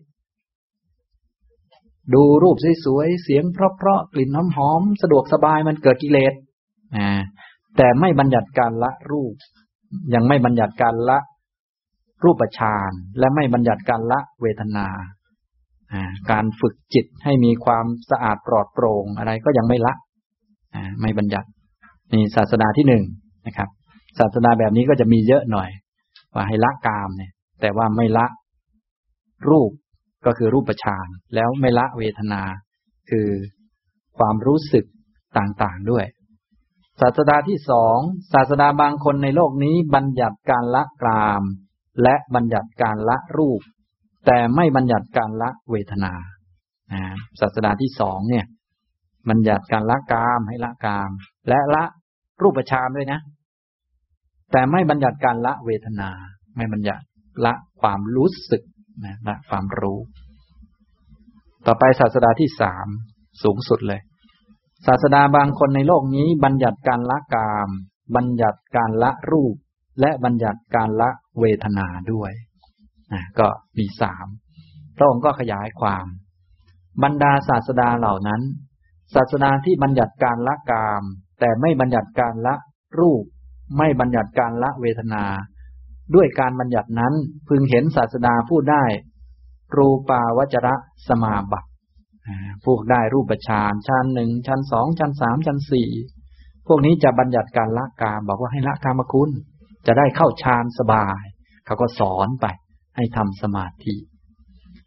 ดูรูปสวยๆเสียงเพราะๆกลิ่นหอมๆสะดวกสบายมันเกิดกิเลสแต่ไม่บัญญัติการละรูปยังไม่บัญญัติการละรูปฌานและไม่บัญญัติการละเวทนาการฝึกจิตให้มีความสะอาดปลอดโปร่งอะไรก็ยังไม่ละไม่บัญญัตินี่ศาสดาที่1นะครับศาสดาแบบนี้ก็จะมีเยอะหน่อยว่าให้ละกามเนี่ยแต่ว่าไม่ละรูปก็คือรูปฌานแล้วไม่ละเวทนาคือความรู้สึกต่างๆด้วยศาสดาที่2ศาสดาบางคนในโลกนี้บัญญัติการละกามและบัญญัติการละรูปแต่ไม่บัญญัติการละเวทนาศาสดาที่2เนี่ยบัญญัติการละกามให้ละกามและละรูปฌานด้วยนะแต่ไม่บัญญัติการละเวทนาไม่บัญญัติละความรู้สึกละความรู้ต่อไปศาสดาที่3สูงสุดเลยศาสดาบางคนในโลกนี้บัญญัติการละกามบัญญัติการละรูปและบัญญัติการละเวทนาด้วยก็มี3พระองค์ก็ขยายความบรรดาศาสดาเหล่านั้นศาสดาที่บัญญัติการละกามแต่ไม่บัญญัติการละรูปไม่บัญญัติการละเวทนาด้วยการบัญญัตินั้นพึงเห็นศาสดาผู้ได้รูปาวจรสมาบัติพวกได้รูปฌานชั้น1ชั้น2ชั้น3ชั้น4พวกนี้จะบัญญัติการละกามบอกว่าให้ละกามคุณจะได้เข้าฌานสบายเขาก็สอนไปให้ทำสมาธิ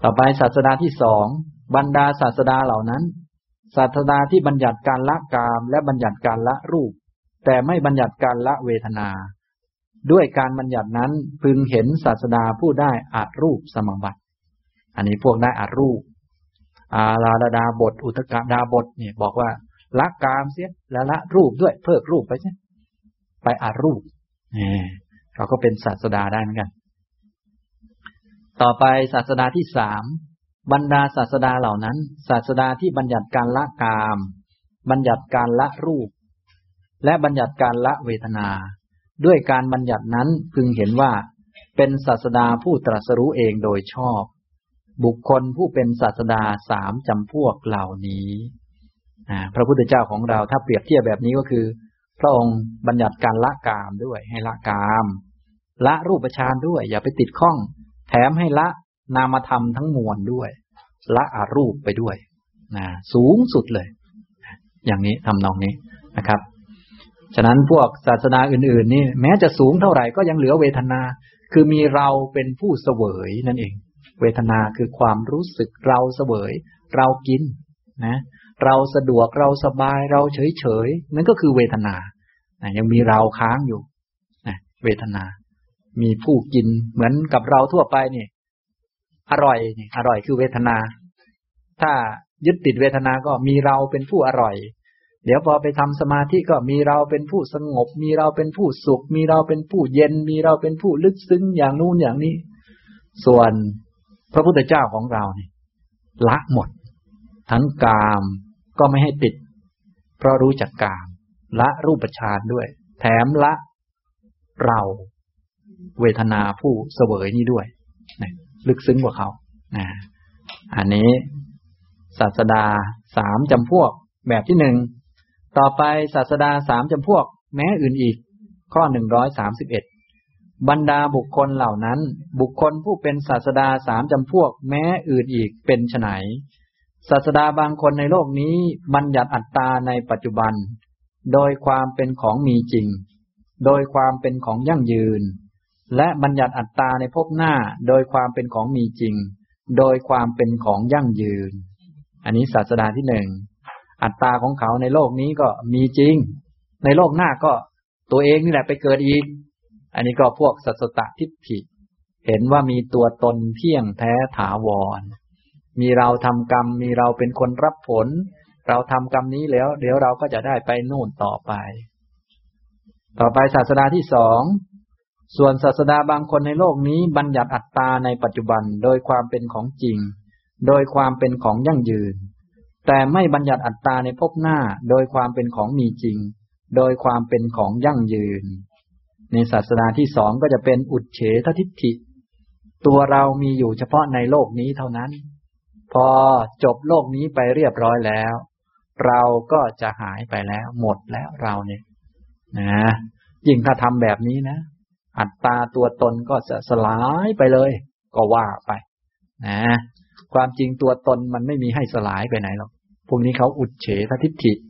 ต่อไปศาสดาที่สองบรรดาศาสดาเหล่านั้นศาสดาที่บัญญัติการละกามและบัญญัติการละรูปแต่ไม่บัญญัติการละเวทนาด้วยการบัญญัตินั้นพึงเห็นศาสดาผู้ได้อารูปสมบัติอันนี้พวกได้อารูปอาลาดาบทอุทกดาบทเนี่ยบอกว่าละกามเสียและละรูปด้วยเพิกรูปไปใช่ไปอารูปเราก็เป็นศาสดาได้เหมือนกันต่อไปศาสดาที่สามบรรดาศาสดาเหล่านั้นศาสดาที่บัญญัติการละกามบัญญัติการละรูปและบัญญัติการละเวทนาด้วยการบัญญัตินั้นพึงเห็นว่าเป็นศาสดาผู้ตรัสรู้เองโดยชอบบุคคลผู้เป็นศาสดาสามจำพวกเหล่านี้พระพุทธเจ้าของเราถ้าเปรียบเทียบแบบนี้ก็คือพระองค์บัญญัติการละกามด้วยให้ละกามละรูปฌานด้วยอย่าไปติดข้องแถมให้ละนามธรรมทั้งมวลด้วยละอรูปไปด้วยสูงสุดเลยอย่างนี้ทำนองนี้นะครับฉะนั้นพวกศาสนาอื่นๆนี่แม้จะสูงเท่าไหร่ก็ยังเหลือเวทนาคือมีเราเป็นผู้เสวยนั่นเองเวทนาคือความรู้สึกเราเสวยเรากินนะเราสะดวกเราสบายเราเฉยๆนั่นก็คือเวทนายังมีเราค้างอยู่เวทนามีผู้กินเหมือนกับเราทั่วไปนี่อร่อยนี่อร่อยคือเวทนาถ้ายึดติดเวทนาก็มีเราเป็นผู้อร่อยเดี๋ยวพอไปทำสมาธิก็มีเราเป็นผู้สงบมีเราเป็นผู้สุขมีเราเป็นผู้เย็นมีเราเป็นผู้ลึกซึ้งอย่างนู้นอย่างนี้ส่วนพระพุทธเจ้าของเรานี่ละหมดทั้งกามก็ไม่ให้ติดเพราะรู้จักกามละรูปฌานด้วยแถมละเราเวทนาผู้เสวยนี้ด้วยลึกซึ้งกว่าเขาอันนี้ศาสดาสามจำพวกแบบที่หนึ่งต่อไปศาสดาสามจำพวกแม้อื่นอีกข้อ131บรรดาบุคคลเหล่านั้นบุคคลผู้เป็นศาสดาสามจำพวกแม้อื่นอีกเป็นไฉนศาสดาบางคนในโลกนี้บัญญัติอัตตาในปัจจุบันโดยความเป็นของมีจริงโดยความเป็นของยั่งยืนและบัญญัติอัตตาในภพหน้าโดยความเป็นของมีจริงโดยความเป็นของยั่งยืนอันนี้ศาสดาที่หนึ่งอัตตาของเขาในโลกนี้ก็มีจริงในโลกหน้าก็ตัวเองนี่แหละไปเกิดอีกอันนี้ก็พวกสัสสตทิฏฐิเห็นว่ามีตัวตนเที่ยงแท้ถาวรมีเราทำกรรมมีเราเป็นคนรับผลเราทำกรรมนี้แล้วเดี๋ยวเราก็จะได้ไปนู่นต่อไปศาสดาที่สองส่วนศาสดาบางคนในโลกนี้บัญญัติอัตตาในปัจจุบันโดยความเป็นของจริงโดยความเป็นของยั่งยืนแต่ไม่บัญญัติอัตตาในภพหน้าโดยความเป็นของมีจริงโดยความเป็นของยั่งยืนในศาสดาที่สองก็จะเป็นอุจเฉททิฏฐิตัวเรามีอยู่เฉพาะในโลกนี้เท่านั้นพอจบโลกนี้ไปเรียบร้อยแล้วเราก็จะหายไปแล้วหมดแล้วเราเนี่ยยิ่งถ้าทำแบบนี้นะอัตตาตัวตนก็จะสลายไปเลยก็ว่าไปความจริงตัวตนมันไม่มีให้สลายไปไหนหรอกพวกนี้เขาอุจเฉททิฏฐิ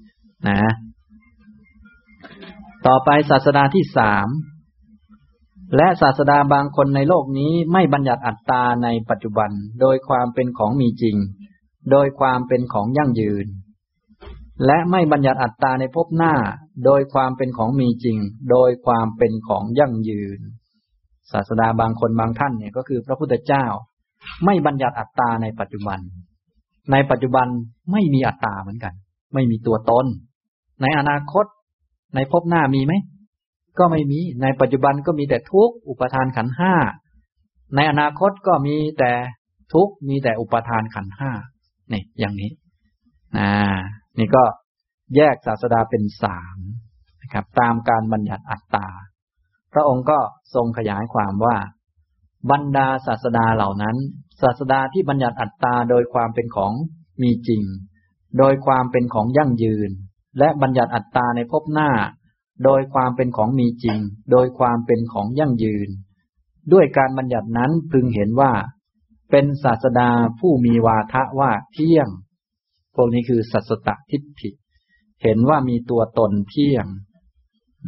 ต่อไปศาสดาที่สามและศาสดาบางคนในโลกนี้ไม่บัญญัติอัตตาในปัจจุบันโดยความเป็นของมีจริงโดยความเป็นของยั่งยืนและไม่บัญญัติอัตตาในภพหน้าโดยความเป็นของมีจริงโดยความเป็นของยั่งยืนศาสดาบางคนบางท่านเนี่ยก็คือพระพุทธเจ้าไม่บัญญัติอัตตาในปัจจุบันในปัจจุบันไม่มีอัตตาเหมือนกันไม่มีตัวตนในอนาคตในภพหน้ามีไหมก็ไม่มีในปัจจุบันก็มีแต่ทุกข์อุปทานขันธ์ห้าในอนาคตก็มีแต่ทุกข์มีแต่อุปทานขันธ์ห้านี่อย่างนี้นี่ก็แยกศาสดาเป็นสามนะครับตามการบัญญัติอัตตาพระองค์ก็ทรงขยายความว่าบรรดาศาสดาเหล่านั้นศาสดาที่บัญญัติอัตตาโดยความเป็นของมีจริงโดยความเป็นของยั่งยืนและบัญญัติอัตตาในภพหน้าโดยความเป็นของมีจริงโดยความเป็นของยั่งยืนด้วยการบัญญัตินั้นพึงเห็นว่าเป็นศาสดาผู้มีวาทะว่าเที่ยงพวกนี้คือสัสสตทิฏฐิเห็นว่ามีตัวตนเที่ยง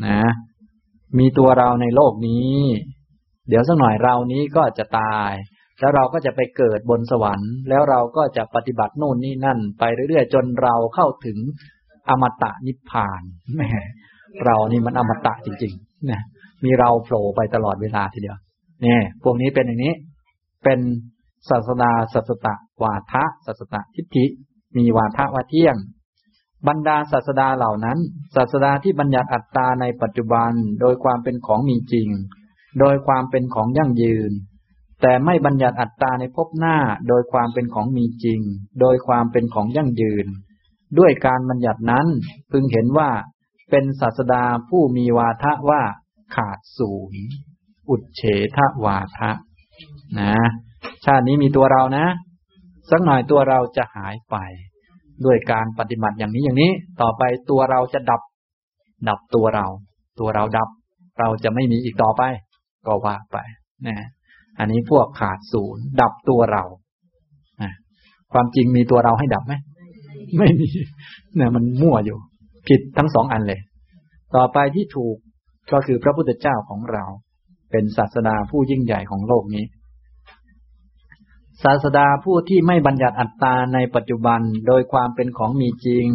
มีตัวเราในโลกนี้เดี๋ยวสักหน่อยเรานี้ก็จะตายแล้วเราก็จะไปเกิดบนสวรรค์แล้วเราก็จะปฏิบัติโน่นนี่นั่นไปเรื่อยๆจนเราเข้าถึงอมตะนิพพานแหมเรานี่มันอมตะจริงๆนะมีเราโผล่ไปตลอดเวลาทีเดียวเนี่ยพวกนี้เป็นอย่างนี้เป็นศาสดาสัสตะวาทะสัสตะทิฏฐิมีวาทะว่าเที่ยงบรรดาศาสดาเหล่านั้นศาสดาที่บัญญัติอัตตาในปัจจุบันโดยความเป็นของมีจริงโดยความเป็นของยั่งยืนแต่ไม่บัญญัติอัตตาในภพหน้าโดยความเป็นของมีจริงโดยความเป็นของยั่งยืนด้วยการบัญญัตินั้นพึงเห็นว่าเป็นศาสดาผู้มีวาทะว่าขาดศูนย์อุจเฉทวาทะนะชาตินี้มีตัวเรานะสักหน่อยตัวเราจะหายไปด้วยการปฏิบัติอย่างนี้อย่างนี้ต่อไปตัวเราจะดับตัวเราดับเราจะไม่มีอีกต่อไปก็ว่าไปนะอันนี้พวกขาดศูนย์ดับตัวเรานะความจริงมีตัวเราให้ดับไหมไม่มีเนี่ยมันมั่วอยู่ผิดทั้งสองอันเลยต่อไปที่ถูกก็คือพระพุทธเจ้าของเราเป็นศาสดาผู้ยิ่งใหญ่ของโลกนี้ศาสดาผู้ที่ไม่บัญญัติอัตตาในปัจจุบันโดยความเป็นของมีจริง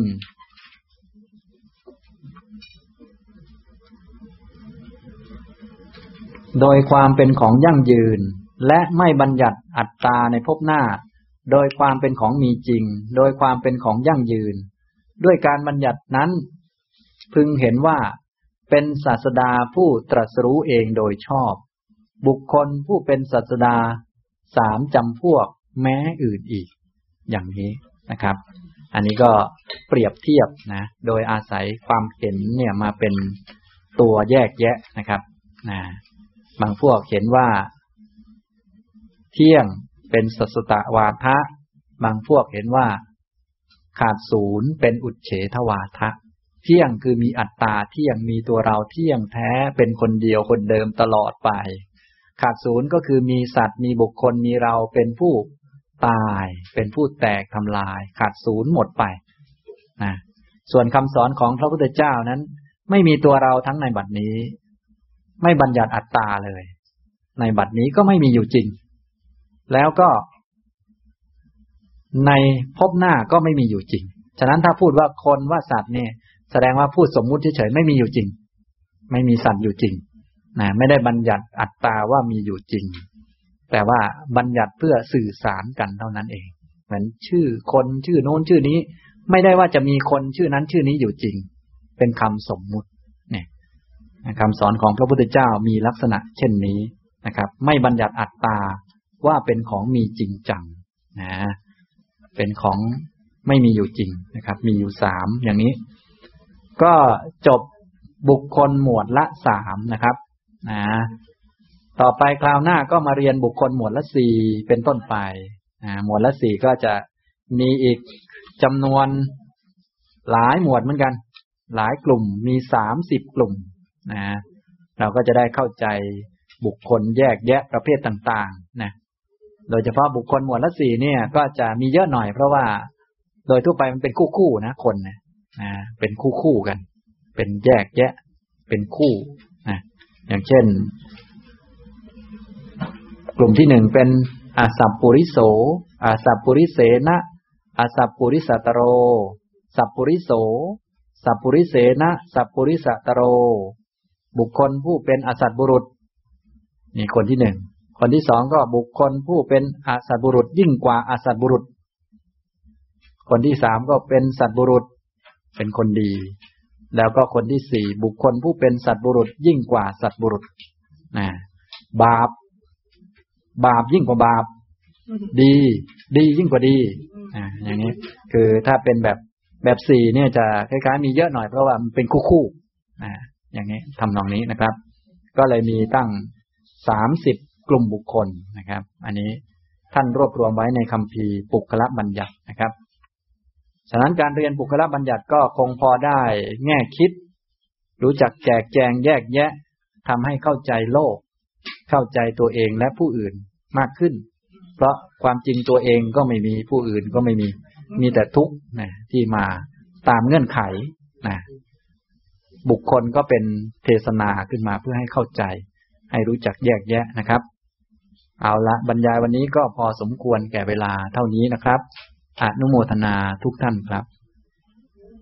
โดยความเป็นของยั่งยืนและไม่บัญญัติอัตตาในภพหน้าโดยความเป็นของมีจริงโดยความเป็นของยั่งยืนด้วยการบัญญัตินั้นพึงเห็นว่าเป็นศาสดาผู้ตรัสรู้เองโดยชอบบุคคลผู้เป็นศาสดาสามจำพวกแม้อื่นอีกอย่างนี้นะครับอันนี้ก็เปรียบเทียบนะโดยอาศัยความเห็นเนี่ยมาเป็นตัวแยกแยะนะครับบางพวกเห็นว่าเที่ยงเป็นสัสตวาทะบางพวกเห็นว่าขาดศูนย์เป็นอุจเฉทวาทะเที่ยงคือมีอัตตาเที่ยงมีตัวเราเที่ยงแท้เป็นคนเดียวคนเดิมตลอดไปขาดศูนย์ก็คือมีสัตว์มีบุคคลมีเราเป็นผู้ตายเป็นผู้แตกทำลายขาดศูนย์หมดไปนะส่วนคำสอนของพระพุทธเจ้านั้นไม่มีตัวเราทั้งในบัดนี้ไม่บัญญัติอัตตาเลยในบัดนี้ก็ไม่มีอยู่จริงแล้วก็ในภพหน้าก็ไม่มีอยู่จริงฉะนั้นถ้าพูดว่าคนว่าสัตว์เนี่ยแสดงว่าพูดสมมุติเฉยๆไม่มีอยู่จริงไม่มีสัตว์อยู่จริงนะไม่ได้บัญญัติอัตตาว่ามีอยู่จริงแต่ว่าบัญญัติเพื่อสื่อสารกันเท่านั้นเองเหมือนชื่อคนชื่อโน้นชื่อนี้ไม่ได้ว่าจะมีคนชื่อนั้นชื่อนี้อยู่จริงเป็นคำสมมุติเนี่ยคำสอนของพระพุทธเจ้ามีลักษณะเช่นนี้นะครับไม่บัญญัติอัตตาว่าเป็นของมีจริงจังนะเป็นของไม่มีอยู่จริงนะครับมีอยู่สามอย่างนี้ก็จบบุคคลหมวดละสามนะครับต่อไปคราวหน้าก็มาเรียนบุคคลหมวดละสี่เป็นต้นไปหมวดละสี่ก็จะมีอีกจำนวนหลายหมวดเหมือนกันหลายกลุ่มมี30กลุ่มเราก็จะได้เข้าใจบุคคลแยกแยะประเภทต่างๆนะโดยเฉพาะบุคคลหมวดละสี่เนี่ยก็จะมีเยอะหน่อยเพราะว่าโดยทั่วไปมันเป็นคู่ๆนะคนนะเป็นคู่ๆกันเป็นแยกแยะเป็นคู่นะอย่างเช่นกลุ่มที่หนึ่งเป็นอสัพปุริโสอสัพปุริเสนะอสัพปุริสัตโรสัพปุริโสสัพปุริเสนะสัพปุริสัตโรบุคคลผู้เป็นอสัตบุรุษนี่คนที่หนึ่งคนที่สองก็บุคคลผู้เป็นอสัตบุรุษยิ่งกว่าอสัตบุรุษคนที่สามก็เป็นสัตบุรุษเป็นคนดีแล้วก็คนที่สี่บุคคลผู้เป็นสัตบุรุษยิ่งกว่าสัตบุรุษบาปยิ่งกว่าบาปดียิ่งกว่าดีอย่างนี้คือถ้าเป็นแบบสี่เนี่ยจะคล้ายๆมีเยอะหน่อยเพราะว่ามันเป็นคู่อย่างนี้ทำนองนี้นะครับก็เลยมีตั้ง30กลุ่มบุคคลนะครับอันนี้ท่านรวบรวมไว้ในคัมภีร์ปุคละบัญญัตินะครับฉะนั้นการเรียนปุคละบัญญัติก็คงพอได้แง่คิดรู้จักแจกแจงแยกแยะทำให้เข้าใจโลกเข้าใจตัวเองและผู้อื่นมากขึ้นเพราะความจริงตัวเองก็ไม่มีผู้อื่นก็ไม่มีแต่ทุกข์ที่มาตามเงื่อนไขบุคคลก็เป็นเทศนาขึ้นมาเพื่อให้เข้าใจให้รู้จักแยกแยะนะครับเอาละบรรยายวันนี้ก็พอสมควรแก่เวลาเท่านี้นะครับอนุโมทนาทุกท่านครับ